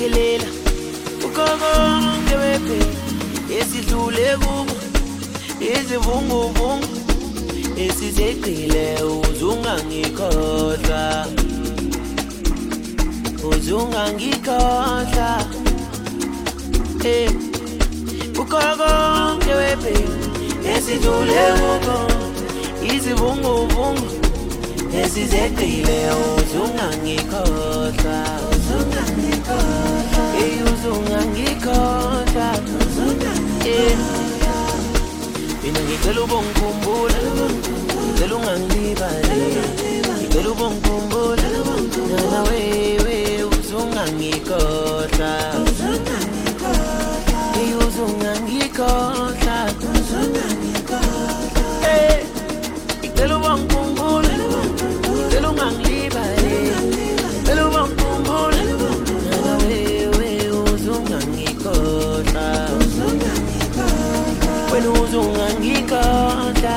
Ngiyalekelela ukonke wephe esidlule kubo izivunguvungu esizeqile uzungangikhohlwa ukonke wephe esidlule kubo izivunguvungu esizeqile uzungangikhohlwa mina ngicela ubongikhumbula ngicela ungangilibali ngicela ubongikhumbula nana wewe uzungangikhohlwa uzungangikhohlwa ngicela ubongikhumbula ngicela ungangilibali ngicela ubongikhumbula nana wewe uzungangikhohlwa wena uzungangikhohlwa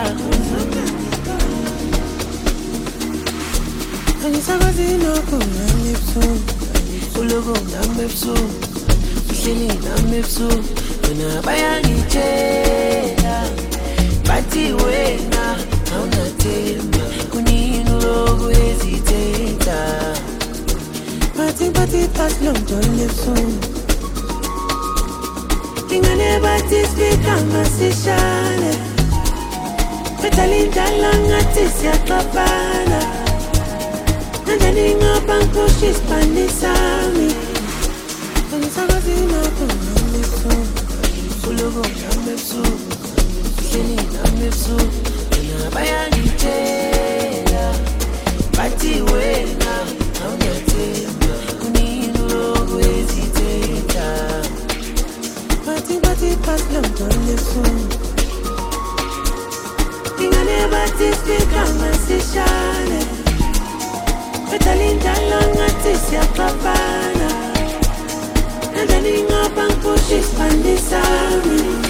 angisakwazi nokunami ebusuku uloku nami ebusuku uhleli nami ebusuku wena bayangitshela bathi wena awunathemba kunini uloku ezithetha bathi pasilomdolo ebusuku ingane bathi sifikama sishane bethala indlala ngathi siyaxabana nanjani ngapha ngiphusha isibhani sami angisakwazi nokunami ebusuku uloku nami ebusuku uhleli nami ebusuku wena bayangitshela bathi wena awunathemba kunini uloku ezithetha bathi pasilomdolo ebusuku ingane bathi sifikama sishane bethala indlala ngathi siyaxabana nanjani ngapha ngiphusha isibhani sami